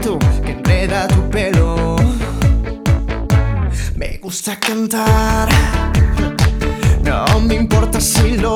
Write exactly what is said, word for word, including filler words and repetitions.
viento que enreda tu pelo. Me gusta cantar, no me importa si lo